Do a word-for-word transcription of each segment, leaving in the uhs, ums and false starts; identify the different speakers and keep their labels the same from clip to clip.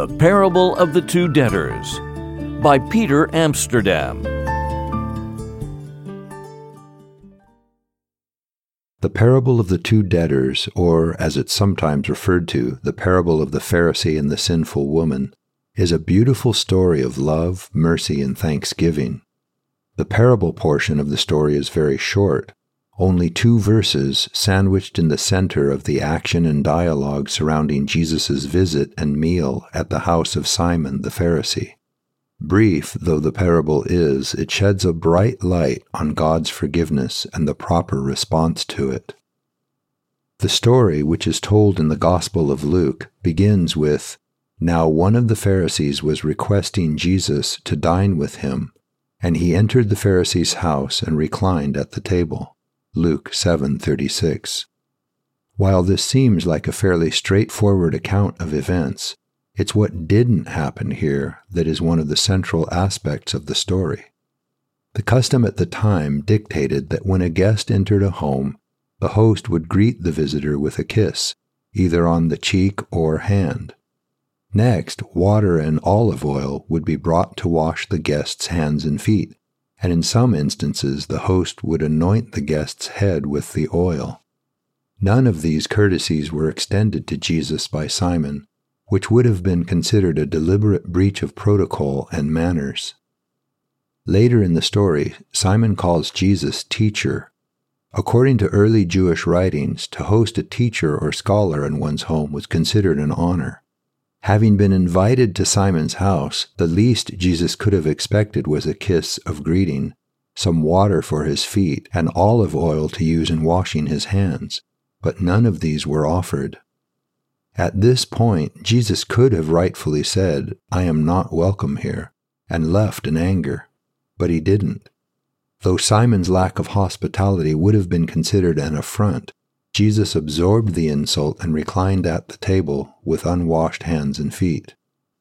Speaker 1: The Parable of the Two Debtors by Peter Amsterdam.
Speaker 2: The Parable of the Two Debtors, or as it's sometimes referred to, the Parable of the Pharisee and the Sinful Woman, is a beautiful story of love, mercy, and thanksgiving. The parable portion of the story is very short, only two verses sandwiched in the center of the action and dialogue surrounding Jesus' visit and meal at the house of Simon the Pharisee. Brief though the parable is, it sheds a bright light on God's forgiveness and the proper response to it. The story, which is told in the Gospel of Luke, begins with, "Now one of the Pharisees was requesting Jesus to dine with him, and he entered the Pharisee's house and reclined at the table." Luke seven thirty-six. While this seems like a fairly straightforward account of events, it's what didn't happen here that is one of the central aspects of the story. The custom at the time dictated that when a guest entered a home, the host would greet the visitor with a kiss, either on the cheek or hand. Next, water and olive oil would be brought to wash the guest's hands and feet, and in some instances the host would anoint the guest's head with the oil. None of these courtesies were extended to Jesus by Simon, which would have been considered a deliberate breach of protocol and manners. Later in the story, Simon calls Jesus teacher. According to early Jewish writings, to host a teacher or scholar in one's home was considered an honor. Having been invited to Simon's house, the least Jesus could have expected was a kiss of greeting, some water for his feet, and olive oil to use in washing his hands, but none of these were offered. At this point, Jesus could have rightfully said, "I am not welcome here," and left in anger, but he didn't. Though Simon's lack of hospitality would have been considered an affront, Jesus absorbed the insult and reclined at the table with unwashed hands and feet.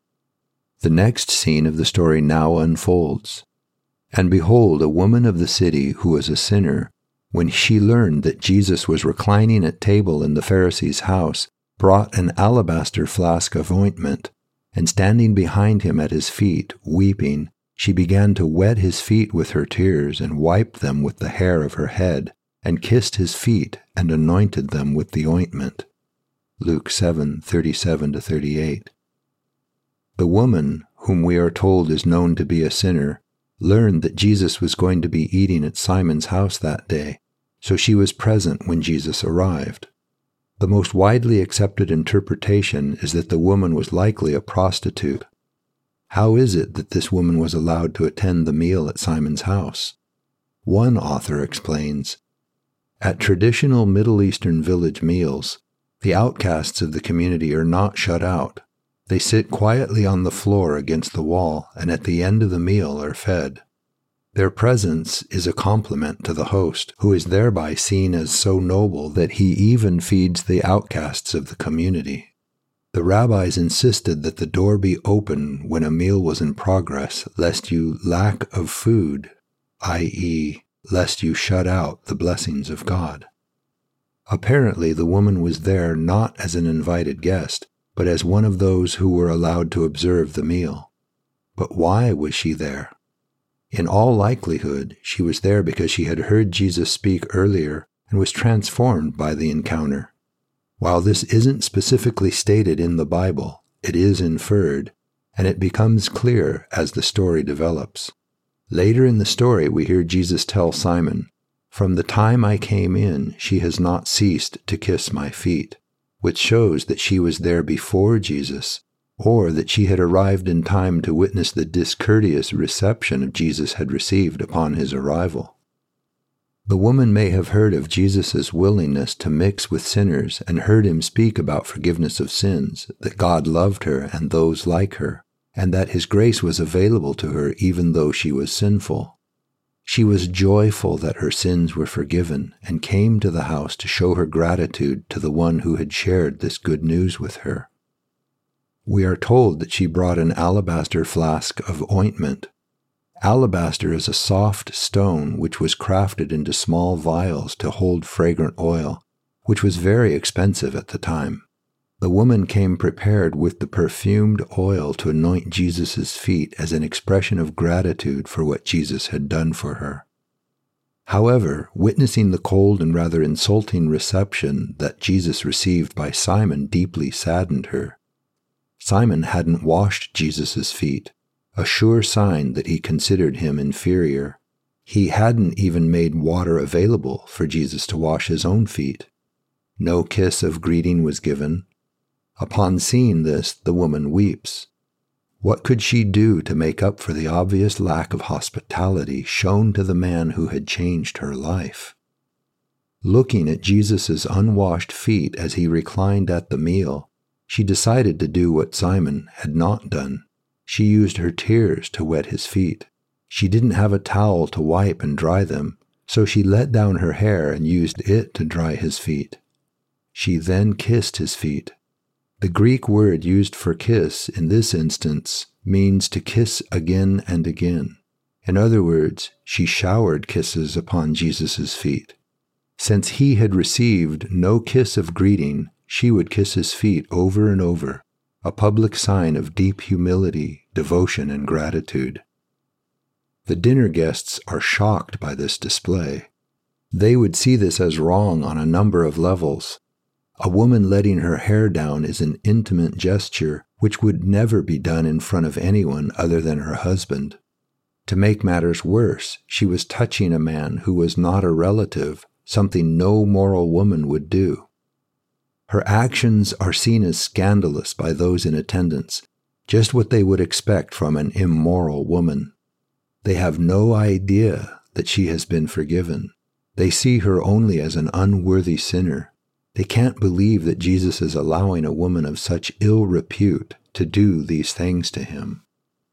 Speaker 2: The next scene of the story now unfolds. "And behold, a woman of the city who was a sinner, when she learned that Jesus was reclining at table in the Pharisee's house, brought an alabaster flask of ointment, and standing behind him at his feet, weeping, she began to wet his feet with her tears and wiped them with the hair of her head, and kissed his feet, and anointed them with the ointment." Luke seven thirty-seven to thirty-eight. The woman, whom we are told is known to be a sinner, learned that Jesus was going to be eating at Simon's house that day, so she was present when Jesus arrived. The most widely accepted interpretation is that the woman was likely a prostitute. How is it that this woman was allowed to attend the meal at Simon's house? One author explains, "At traditional Middle Eastern village meals, the outcasts of the community are not shut out. They sit quietly on the floor against the wall, and at the end of the meal are fed. Their presence is a compliment to the host, who is thereby seen as so noble that he even feeds the outcasts of the community. The rabbis insisted that the door be open when a meal was in progress, lest you lack of food, that is, lest you shut out the blessings of God." Apparently, the woman was there not as an invited guest, but as one of those who were allowed to observe the meal. But why was she there? In all likelihood, she was there because she had heard Jesus speak earlier and was transformed by the encounter. While this isn't specifically stated in the Bible, it is inferred, and it becomes clear as the story develops. Later in the story, we hear Jesus tell Simon, "From the time I came in, she has not ceased to kiss my feet," which shows that she was there before Jesus, or that she had arrived in time to witness the discourteous reception Jesus had received upon his arrival. The woman may have heard of Jesus' willingness to mix with sinners and heard him speak about forgiveness of sins, that God loved her and those like her, and that his grace was available to her even though she was sinful. She was joyful that her sins were forgiven and came to the house to show her gratitude to the one who had shared this good news with her. We are told that she brought an alabaster flask of ointment. Alabaster is a soft stone which was crafted into small vials to hold fragrant oil, which was very expensive at the time. The woman came prepared with the perfumed oil to anoint Jesus' feet as an expression of gratitude for what Jesus had done for her. However, witnessing the cold and rather insulting reception that Jesus received by Simon deeply saddened her. Simon hadn't washed Jesus' feet, a sure sign that he considered him inferior. He hadn't even made water available for Jesus to wash his own feet. No kiss of greeting was given. Upon seeing this, the woman weeps. What could she do to make up for the obvious lack of hospitality shown to the man who had changed her life? Looking at Jesus' unwashed feet as he reclined at the meal, she decided to do what Simon had not done. She used her tears to wet his feet. She didn't have a towel to wipe and dry them, so she let down her hair and used it to dry his feet. She then kissed his feet. The Greek word used for kiss in this instance means to kiss again and again. In other words, she showered kisses upon Jesus' feet. Since he had received no kiss of greeting, she would kiss his feet over and over, a public sign of deep humility, devotion, and gratitude. The dinner guests are shocked by this display. They would see this as wrong on a number of levels. A woman letting her hair down is an intimate gesture which would never be done in front of anyone other than her husband. To make matters worse, she was touching a man who was not a relative, something no moral woman would do. Her actions are seen as scandalous by those in attendance, just what they would expect from an immoral woman. They have no idea that she has been forgiven. They see her only as an unworthy sinner. They can't believe that Jesus is allowing a woman of such ill repute to do these things to him.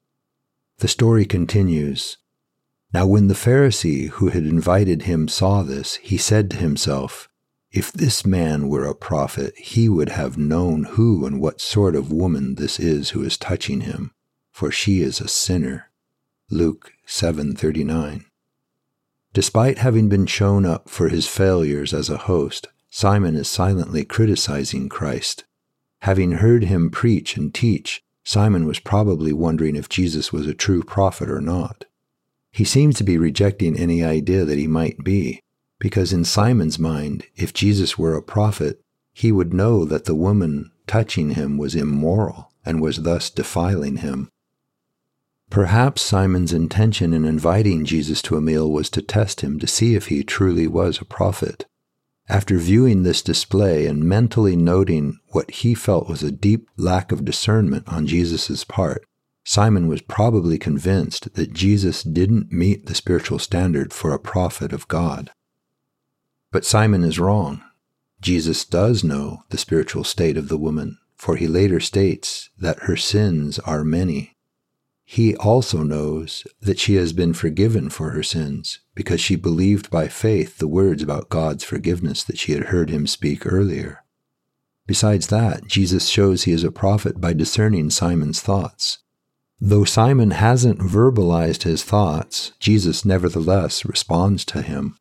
Speaker 2: The story continues. Now when the Pharisee who had invited him saw this, he said to himself, "If this man were a prophet, he would have known who and what sort of woman this is who is touching him, for she is a sinner." Luke seven thirty-nine. Despite having been shown up for his failures as a host, Simon is silently criticizing Christ. Having heard him preach and teach, Simon was probably wondering if Jesus was a true prophet or not. He seems to be rejecting any idea that he might be, because in Simon's mind, if Jesus were a prophet, he would know that the woman touching him was immoral and was thus defiling him. Perhaps Simon's intention in inviting Jesus to a meal was to test him to see if he truly was a prophet. After viewing this display and mentally noting what he felt was a deep lack of discernment on Jesus' part, Simon was probably convinced that Jesus didn't meet the spiritual standard for a prophet of God. But Simon is wrong. Jesus does know the spiritual state of the woman, for he later states that her sins are many. He also knows that she has been forgiven for her sins because she believed by faith the words about God's forgiveness that she had heard him speak earlier. Besides that, Jesus shows he is a prophet by discerning Simon's thoughts. Though Simon hasn't verbalized his thoughts, Jesus nevertheless responds to him.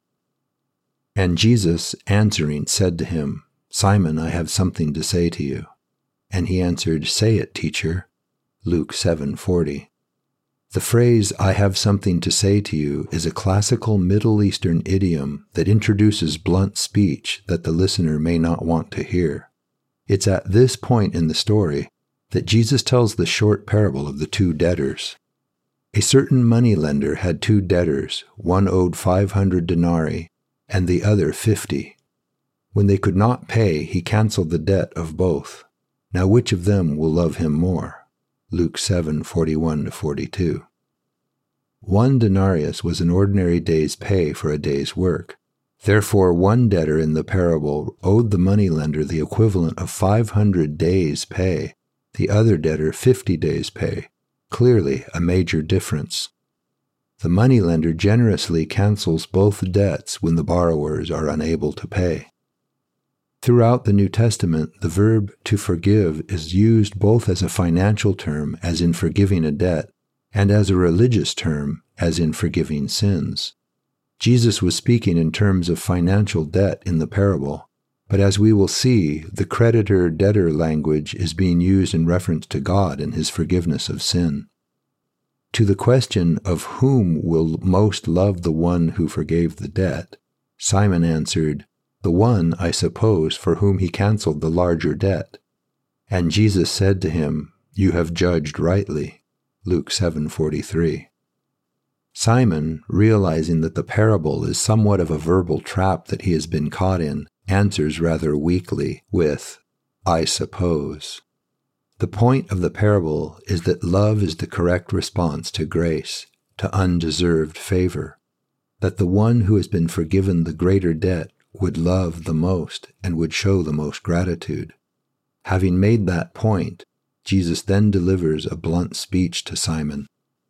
Speaker 2: And Jesus, answering, said to him, "Simon, I have something to say to you." And he answered, "Say it, teacher." Luke seven forty. The phrase, "I have something to say to you," is a classical Middle Eastern idiom that introduces blunt speech that the listener may not want to hear. It's at this point in the story that Jesus tells the short parable of the two debtors. A certain moneylender had two debtors, one owed five hundred denarii, and the other fifty. When they could not pay, he canceled the debt of both. Now which of them will love him more? Luke seven forty-one to forty-two. One denarius was an ordinary day's pay for a day's work. Therefore, one debtor in the parable owed the moneylender the equivalent of five hundred days' pay, the other debtor fifty days' pay. Clearly, a major difference. The moneylender generously cancels both debts when the borrowers are unable to pay. Throughout the New Testament, the verb to forgive is used both as a financial term, as in forgiving a debt, and as a religious term, as in forgiving sins. Jesus was speaking in terms of financial debt in the parable, But as we will see, the creditor-debtor language is being used in reference to God and his forgiveness of sin. To the question of whom will most love the one who forgave the debt, Simon answered, "The one, I suppose, for whom he canceled the larger debt." And Jesus said to him, "You have judged rightly." Luke seven forty-three. Simon, realizing that the parable is somewhat of a verbal trap that he has been caught in, answers rather weakly with, "I suppose." The point of the parable is that love is the correct response to grace, to undeserved favor, that the one who has been forgiven the greater debt would love the most and would show the most gratitude. Having made that point, Jesus then delivers a blunt speech to Simon.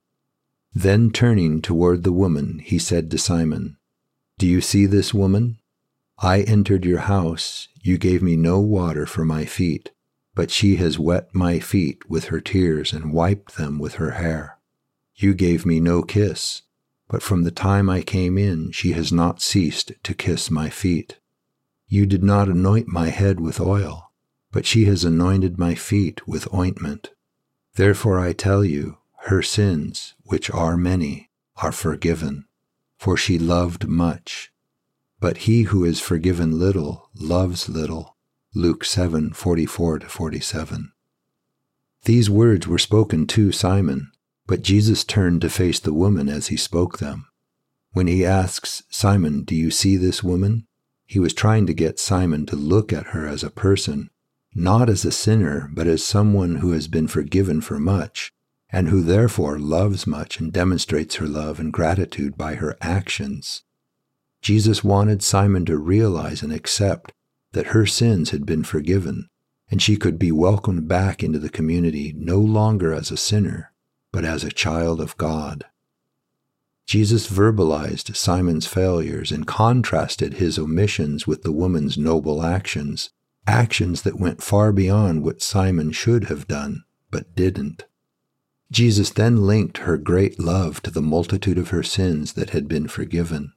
Speaker 2: Then turning toward the woman, he said to Simon, "Do you see this woman? I entered your house, you gave me no water for my feet, but she has wet my feet with her tears and wiped them with her hair. You gave me no kiss, but from the time I came in she has not ceased to kiss my feet. You did not anoint my head with oil, but she has anointed my feet with ointment. Therefore I tell you, her sins, which are many, are forgiven, for she loved much. But he who is forgiven little loves little." Luke seven forty-four to forty-seven. These words were spoken to Simon, but Jesus turned to face the woman as he spoke them. When he asks, "Simon, do you see this woman?" he was trying to get Simon to look at her as a person, not as a sinner, but as someone who has been forgiven for much, and who therefore loves much and demonstrates her love and gratitude by her actions. Jesus wanted Simon to realize and accept that her sins had been forgiven, and she could be welcomed back into the community no longer as a sinner, but as a child of God. Jesus verbalized Simon's failures and contrasted his omissions with the woman's noble actions, actions that went far beyond what Simon should have done, but didn't. Jesus then linked her great love to the multitude of her sins that had been forgiven.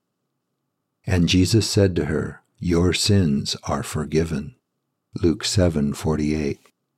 Speaker 2: And Jesus said to her, "Your sins are forgiven." Luke seven forty-eight.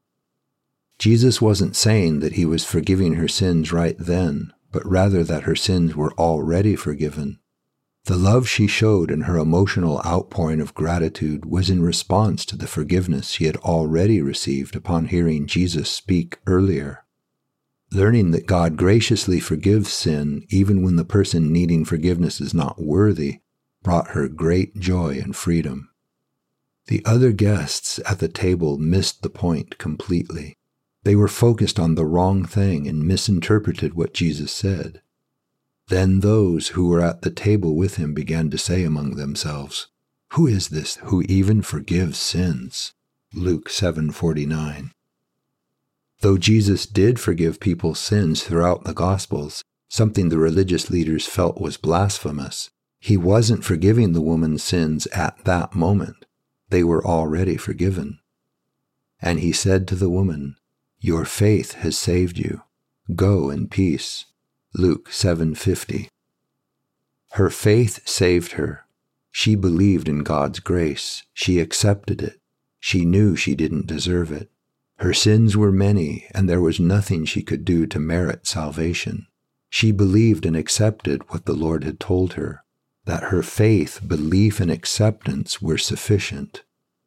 Speaker 2: Jesus wasn't saying that he was forgiving her sins right then, but rather that her sins were already forgiven. The love she showed in her emotional outpouring of gratitude was in response to the forgiveness she had already received upon hearing Jesus speak earlier. Learning that God graciously forgives sin even when the person needing forgiveness is not worthy brought her great joy and freedom. The other guests at the table missed the point completely. They were focused on the wrong thing and misinterpreted what Jesus said. Then those who were at the table with him began to say among themselves, "Who is this who even forgives sins?" Luke seven forty-nine. Though Jesus did forgive people's sins throughout the Gospels, something the religious leaders felt was blasphemous, he wasn't forgiving the woman's sins at that moment. They were already forgiven. And he said to the woman, "Your faith has saved you. Go in peace." Luke seven fifty. Her faith saved her. She believed in God's grace. She accepted it. She knew she didn't deserve it. Her sins were many, and there was nothing she could do to merit salvation. She believed and accepted what the Lord had told her, that her faith, belief, and acceptance were sufficient.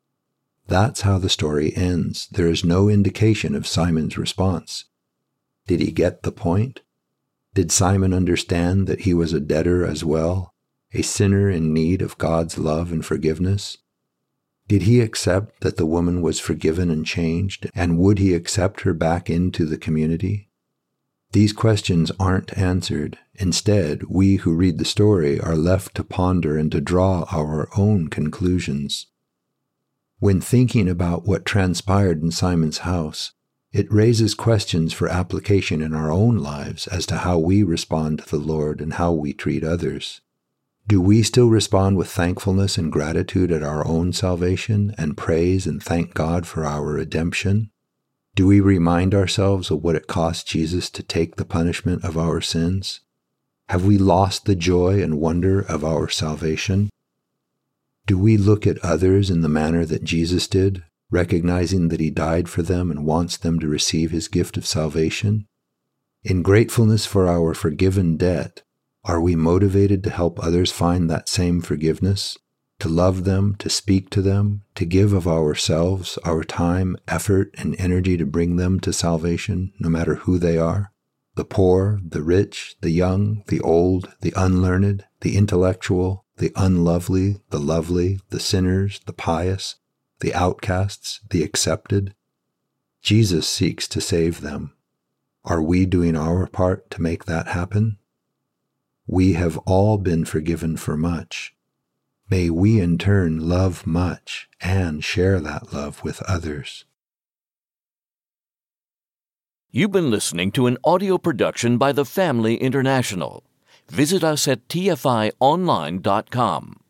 Speaker 2: That's how the story ends. There is no indication of Simon's response. Did he get the point? Did Simon understand that he was a debtor as well, a sinner in need of God's love and forgiveness? Did he accept that the woman was forgiven and changed, and would he accept her back into the community? These questions aren't answered. Instead, we who read the story are left to ponder and to draw our own conclusions. When thinking about what transpired in Simon's house, it raises questions for application in our own lives as to how we respond to the Lord and how we treat others. Do we still respond with thankfulness and gratitude at our own salvation and praise and thank God for our redemption? Do we remind ourselves of what it cost Jesus to take the punishment of our sins? Have we lost the joy and wonder of our salvation? Do we look at others in the manner that Jesus did, recognizing that he died for them and wants them to receive his gift of salvation? In gratefulness for our forgiven debt, are we motivated to help others find that same forgiveness, to love them, to speak to them, to give of ourselves, our time, effort, and energy to bring them to salvation, no matter who they are? The poor, the rich, the young, the old, the unlearned, the intellectual, the unlovely, the lovely, the sinners, the pious, the outcasts, the accepted. Jesus seeks to save them. Are we doing our part to make that happen? We have all been forgiven for much. May we in turn love much and share that love with others.
Speaker 1: You've been listening to an audio production by the Family International. Visit us at T F I online dot com.